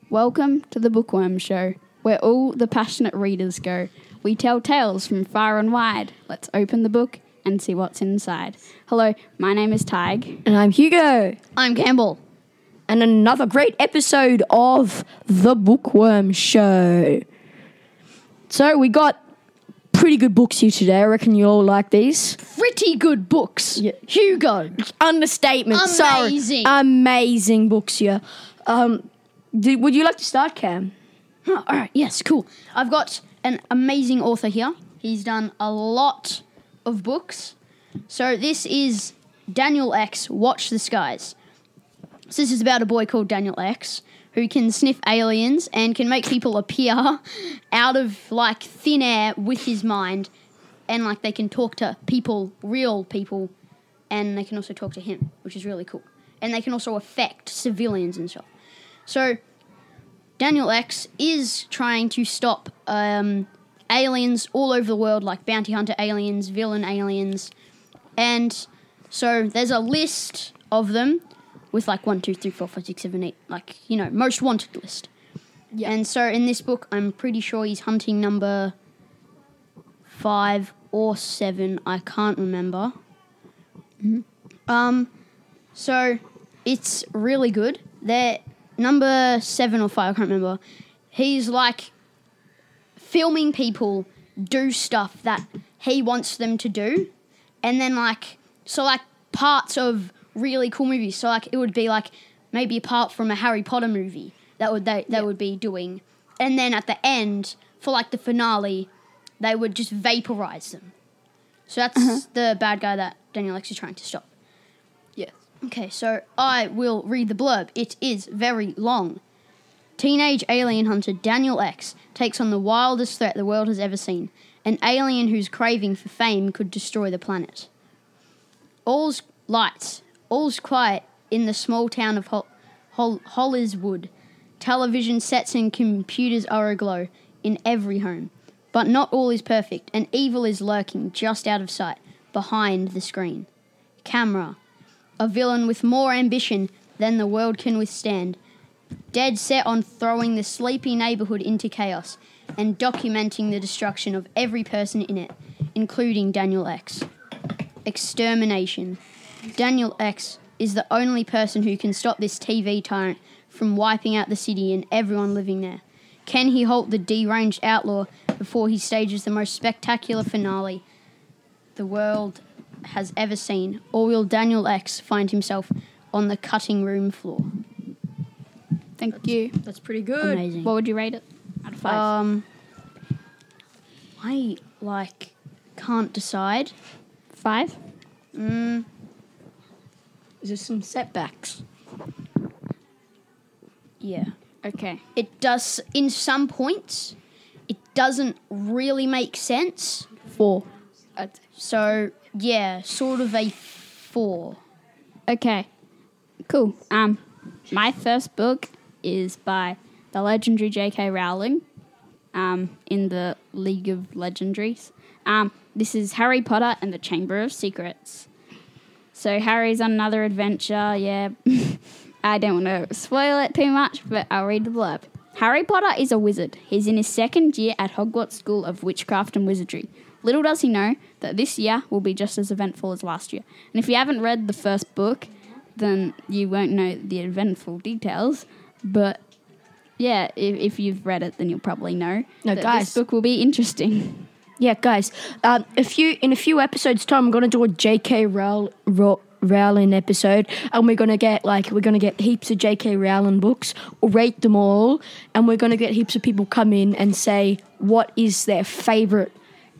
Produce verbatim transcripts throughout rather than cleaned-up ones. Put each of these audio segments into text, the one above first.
Welcome to the Bookworm Show, where all the passionate readers go. We tell tales from far and wide. Let's open the book and see what's inside. Hello, my name is Tig. And I'm Hugo. I'm Campbell. And another great episode of The Bookworm Show. So we got pretty good books here today. I reckon you all like these. Pretty good books. Yeah. Hugo. Understatement. Amazing. Sorry. Amazing books here. Um, do, would you like to start, Cam? Oh, all right, yes, cool. I've got an amazing author here. He's done a lot of books. So this is Daniel X, Watch the Skies. So this is about a boy called Daniel X who can sniff aliens and can make people appear out of, like, thin air with his mind. And, like, they can talk to people, real people, and they can also talk to him, which is really cool. And they can also affect civilians and stuff. So Daniel X is trying to stop um, aliens all over the world, like bounty hunter aliens, villain aliens. And so there's a list of them with like one, two, three, four, five, six, seven, eight, like, you know, most wanted list. Yeah. And so in this book, I'm pretty sure he's hunting number five or seven. I can't remember. Mm-hmm. Um, so it's really good. They're number seven or five, I can't remember. He's like filming people do stuff that he wants them to do. And then like, so like parts of really cool movies. So like it would be like maybe a part from a Harry Potter movie that would they, they yeah. would be doing. And then at the end, for like the finale, they would just vaporize them. So that's uh-huh. the bad guy that Daniel X is trying to stop. Yes. Okay, so I will read the blurb. It is very long. Teenage alien hunter Daniel X takes on the wildest threat the world has ever seen. An alien whose craving for fame could destroy the planet. All's lights. All's quiet in the small town of Hol- Hol- Holliswood. Television sets and computers are aglow in every home. But not all is perfect, and evil is lurking just out of sight, behind the screen. Camera. A villain with more ambition than the world can withstand. Dead set on throwing the sleepy neighborhood into chaos and documenting the destruction of every person in it, including Daniel X. Extermination. Daniel X is the only person who can stop this T V tyrant from wiping out the city and everyone living there. Can he halt the deranged outlaw before he stages the most spectacular finale the world has ever seen, or will Daniel X find himself on the cutting room floor? Thank that's, you. That's pretty good. Amazing. What would you rate it out of five? Um, I, like, can't decide. Five? Mm. Is there some setbacks? Yeah. Okay. It does, in some points, it doesn't really make sense. Four. Uh, so, yeah, sort of a four. Okay. Cool. Um, my first book is by the legendary J K Rowling, um, in the League of Legendaries. Um, this is Harry Potter and the Chamber of Secrets. So Harry's on another adventure, yeah. I don't want to spoil it too much, but I'll read the blurb. Harry Potter is a wizard. He's in his second year at Hogwarts School of Witchcraft and Wizardry. Little does he know that this year will be just as eventful as last year. And if you haven't read the first book, then you won't know the eventful details. But, yeah, if, if you've read it, then you'll probably know no, that guys. this book will be interesting. Yeah, guys, um, a few in a few episodes' time, I'm going to do a J K Row- Row- Rowling episode, and we're going to get, like, we're going to get heaps of J K Rowling books, or rate them all, and we're going to get heaps of people come in and say what is their favourite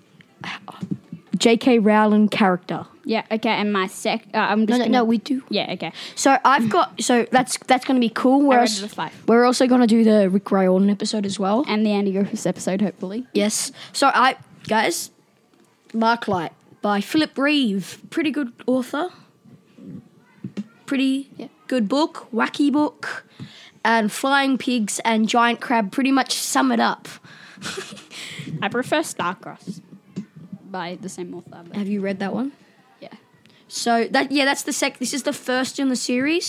J K Rowling character. Yeah, okay, and my sec... Uh, I'm just no, no, gonna, no, we do. Yeah, okay. So I've got... So that's that's going to be cool. We're, I also, rated a five. we're also going to do the Rick Riordan episode as well. And the Andy Griffiths episode, hopefully. Yes. So I... Guys, Marklight by Philip Reeve. Pretty good author. Pretty yeah. good book. Wacky book. And Flying Pigs and Giant Crab pretty much sum it up. I prefer Starcross by the same author. Have you read that one? Yeah. So that yeah, that's the sec. This is the first in the series.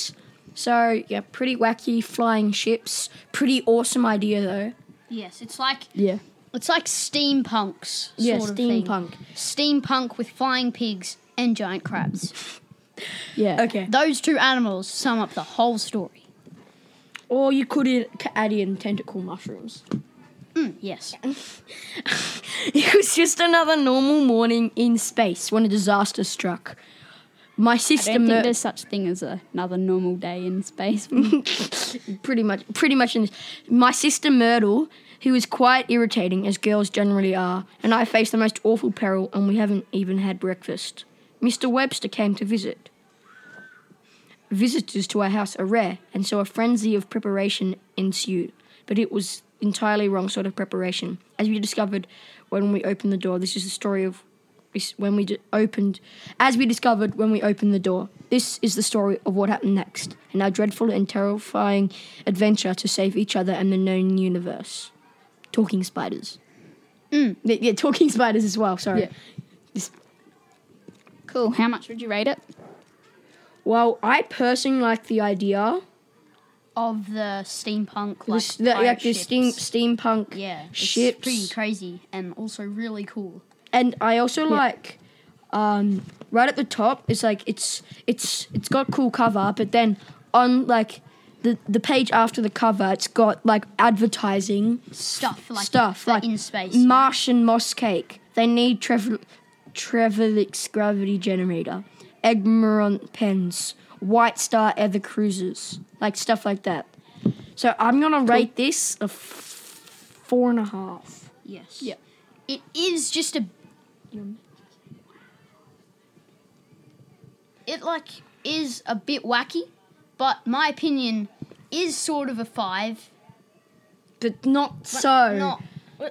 So, yeah, pretty wacky flying ships. Pretty awesome idea, though. Yes, it's like Yeah. it's like steampunks. Yeah, sort of thing. steampunk. Steampunk with flying pigs and giant crabs. Yeah. Okay. Those two animals sum up the whole story. Or you could in- add in tentacle mushrooms. Mm, yes. It was just another normal morning in space when a disaster struck. My I sister don't think Mer- there's such thing as a, another normal day in space. pretty much pretty much in this. My sister Myrtle, who is quite irritating as girls generally are, and I faced the most awful peril and we haven't even had breakfast. Mister Webster came to visit. Visitors to our house are rare, and so a frenzy of preparation ensued. But it was entirely wrong sort of preparation. As we discovered when we opened the door, this is the story of this- when we d- opened. As we discovered when we opened the door, this is the story of what happened next, and our dreadful and terrifying adventure to save each other and the known universe. Talking spiders. Mm. Yeah, yeah, talking spiders as well. Sorry. Yeah. This- Cool. How much would you rate it? well, I personally like the idea. Of the steampunk, like, This, the, pirate like the ships. steam steampunk Yeah, it's ships. pretty crazy and also really cool. And I also like um, right at the top it's like it's it's it's got cool cover, but then on like the the page after the cover it's got like advertising Stuff like stuff the like in space. Martian moss cake. They need Trevor Trevelix gravity generator, Egmont pens, White Star Ether cruisers, like stuff like that. So I'm gonna rate this a f- four and a half. Yes. Yeah. It is just a. It like is a bit wacky, but my opinion is sort of a five. But not but so. Not.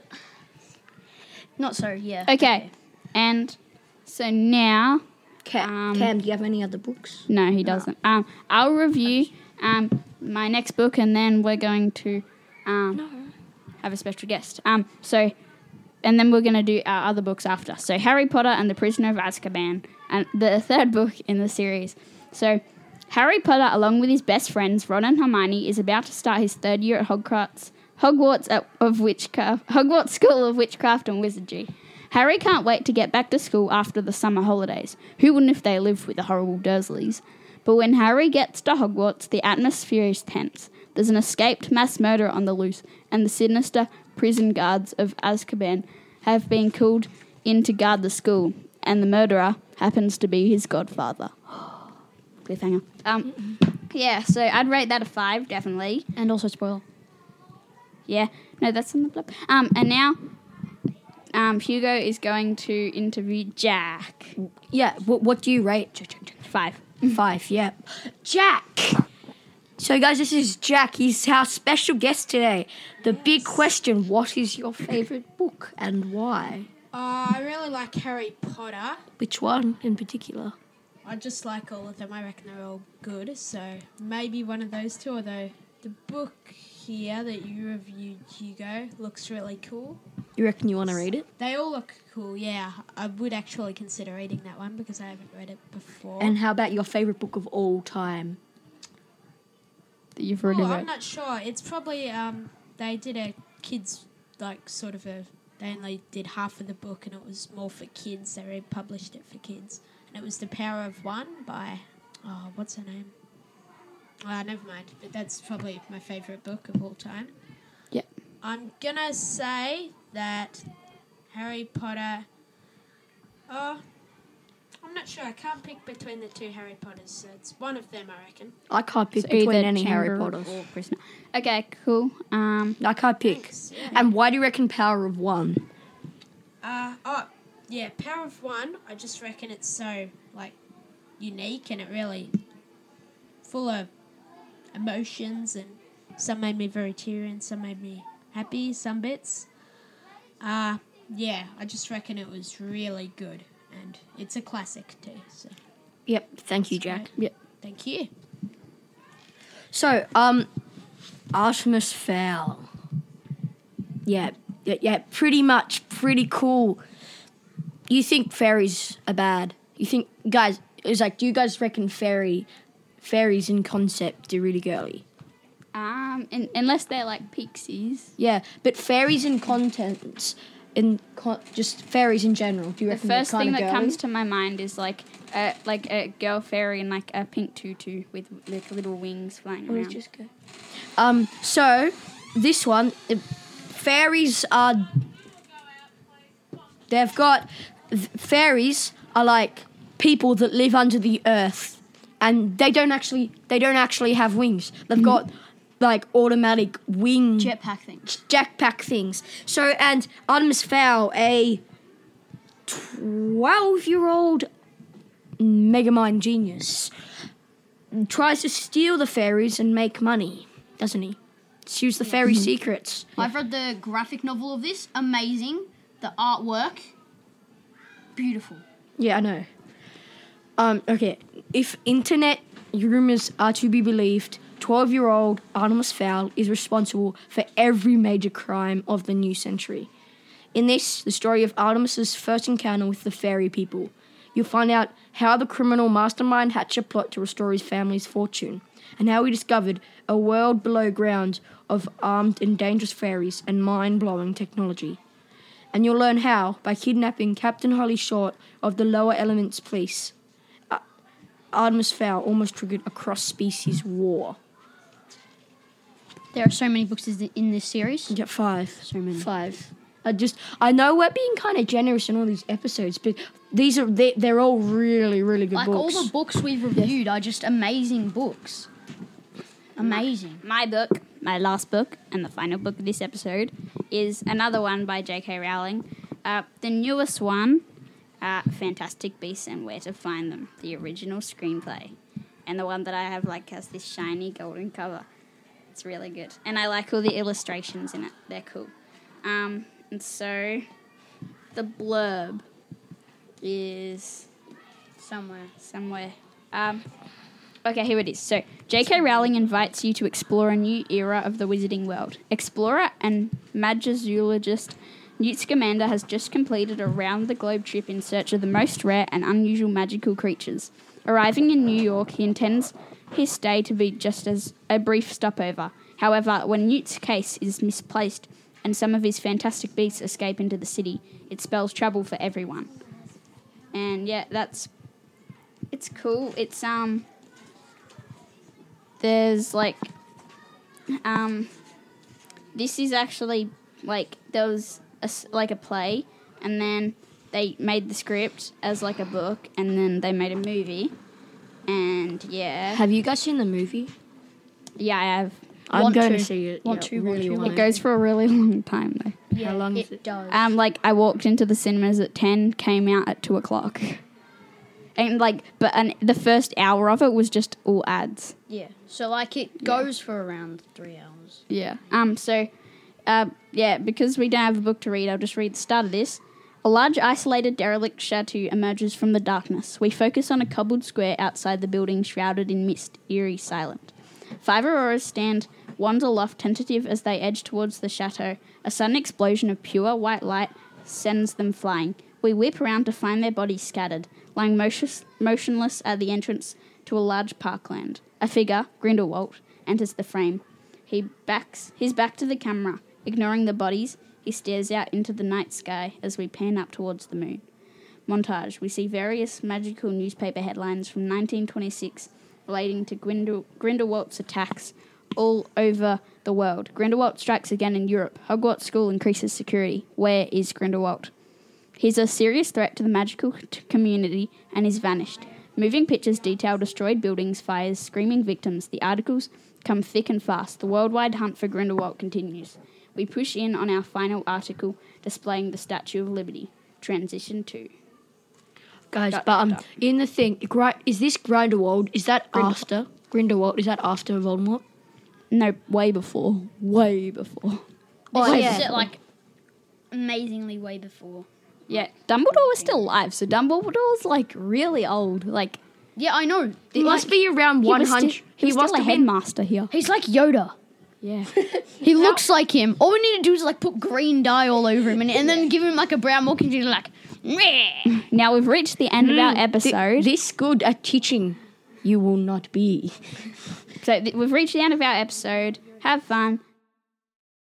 Not so. Yeah. Okay. And so now, Cam, Um, Cam, do you have any other books? no, he doesn't. Um, I'll review um my next book, and then we're going to um have a special guest. Um, so, and then we're going to do our other books after. So, Harry Potter and the Prisoner of Azkaban, and the third book in the series. So, Harry Potter, along with his best friends Ron and Hermione, is about to start his third year at Hogwarts, Hogwarts at, of Witchcraft, Hogwarts School of Witchcraft and Wizardry. Harry can't wait to get back to school after the summer holidays. Who wouldn't if they lived with the horrible Dursleys? But when Harry gets to Hogwarts, the atmosphere is tense. There's an escaped mass murder on the loose, and the sinister prison guards of Azkaban have been called in to guard the school, and the murderer happens to be his godfather. Cliffhanger. Um, yeah, so I'd rate that a five, definitely. And also spoiler. Yeah, no, that's in the blip. Um, and now, um, Hugo is going to interview Jack. Yeah. What, what do you rate? Five. Five. Yeah. Jack. So, guys, this is Jack. He's our special guest today. The big question: what is your favorite book and why? Uh, I really like Harry Potter. Which one in particular? I just like all of them. I reckon they're all good. So maybe one of those two. Although the book here that you reviewed, Hugo, looks really cool. You reckon you want to read it? They all look cool. Yeah, I would actually consider reading that one because I haven't read it before. And how about your favorite book of all time? That you've oh, already I'm read. not sure. It's probably um they did a kids like sort of a they only did half of the book and it was more for kids. They republished it for kids. And it was The Power of One by, oh, what's her name? Ah, never mind. But that's probably my favourite book of all time. Yeah. I'm going to say that Harry Potter... Oh, I'm not sure. I can't pick between the two Harry Potters. So it's one of them, I reckon. I can't pick So between either any Harry Chamber Potters. or Prisoner. Okay, cool. Um, I can't pick. Thanks. Yeah. And why do you reckon Power of One? Uh, oh, yeah, Power of One, I just reckon it's so, like, unique and it really full of emotions and some made me very teary and some made me happy, some bits. Uh, yeah, I just reckon it was really good and it's a classic too, so Yep. Thank you, That's Jack. right. yeah. thank you. So, um, Artemis Fowl. Yeah, yeah, yeah, pretty much, pretty cool. You think fairies are bad? You think, guys, it's like, do you guys reckon fairy fairies in concept are really girly. Um, in, unless they're like pixies. Yeah, but fairies in contents, in con- just fairies in general. Do you The reckon first they're thing kinda that girly? comes to my mind is like a like a girl fairy in like a pink tutu with like little wings flying Let's around. just go. Um, so this one, uh, fairies are. They've got th- fairies are like people that live under the earth, and they don't actually they don't actually have wings. They've got like automatic wing Jetpack thing. jetpack things. So and Artemis Fowl, a twelve-year-old megamind genius, tries to steal the fairies and make money, doesn't he? Steals the fairy secrets. I've read the graphic novel of this. Amazing. The artwork. Beautiful. Yeah, I know. Um, okay, if internet rumors are to be believed, twelve-year-old Artemis Fowl is responsible for every major crime of the new century. In this, the story of Artemis's first encounter with the fairy people, you'll find out how the criminal mastermind hatched a plot to restore his family's fortune, and how he discovered a world below ground of armed and dangerous fairies and mind-blowing technology. And you'll learn how, by kidnapping Captain Holly Short of the Lower Elements Police, uh, Artemis Fowl almost triggered a cross-species war. There are so many books is- in this series. You get five. So many. Five. I just, I know we're being kind of generous in all these episodes, but these are, they, they're all really, really good Like books. all the books we've reviewed are just amazing books. Amazing. My book, my last book, and the final book of this episode is another one by J K. Rowling. Uh, the newest one, uh, Fantastic Beasts and Where to Find Them, the original screenplay. And the one that I have like has this shiny golden cover. It's really good. And I like all the illustrations in it. They're cool. Um, and so the blurb is Somewhere. somewhere. Um, okay, here it is. So, J K. Rowling invites you to explore a new era of the wizarding world. Explorer and magizoologist Newt Scamander has just completed a round-the-globe trip in search of the most rare and unusual magical creatures. Arriving in New York, he intends his stay to be just as a brief stopover. However, when Newt's case is misplaced and some of his fantastic beasts escape into the city, it spells trouble for everyone. And yeah, that's it's cool. It's um there's like um this is actually like there was a, s- like a play, and then they made the script as like a book, and then they made a movie. And yeah, Have you guys seen the movie? yeah, I have. I'm Want going to, to. see it. Want yeah, to, want really to. want It goes for a really long time though. Yeah, long it is it? does. Um, like I walked into the cinemas at ten, came out at two o'clock, and like, but and the first hour of it was just all ads. yeah. So like it goes for around three hours. Yeah. Um. So, uh, yeah, because we don't have a book to read, I'll just read the start of this. A large, isolated, derelict chateau emerges from the darkness. We focus on a cobbled square outside the building, shrouded in mist, eerie, silent. Five auroras stand wands aloft, tentative as they edge towards the chateau. A sudden explosion of pure white light sends them flying. We whip around to find their bodies scattered, lying motionless, motionless at the entrance to a large parkland. A figure, Grindelwald, enters the frame. He backs his back to the camera. Ignoring the bodies, he stares out into the night sky as we pan up towards the moon. Montage. We see various magical newspaper headlines from nineteen twenty-six relating to Grindel- Grindelwald's attacks all over the world. Grindelwald strikes again in Europe. Hogwarts School increases security. Where is Grindelwald? He's a serious threat to the magical t- community and is vanished. Moving pictures detail destroyed buildings, fires, screaming victims. The articles come thick and fast. The worldwide hunt for Grindelwald continues. We push in on our final article displaying the Statue of Liberty. Transition two. Guys, Dot, but dot, um, dot. in the thing, Gri- is this Grindelwald? Is that Grindelwald. after Grindelwald? Is that after Voldemort? No, way before. Way before. Oh, yeah. Is it like amazingly way before? Yeah, Dumbledore was still alive, so Dumbledore's like really old. Like Yeah, I know. It must be around he one was, hundred. still, he was must still a have been. headmaster here. He's like Yoda. Yeah. He looks like him. All we need to do is like put green dye all over him and, and then give him like a brown walk and he's like, meh. Now we've reached the end of our Th- episode. this good at teaching you will not be. So th- we've reached the end of our episode. Have fun.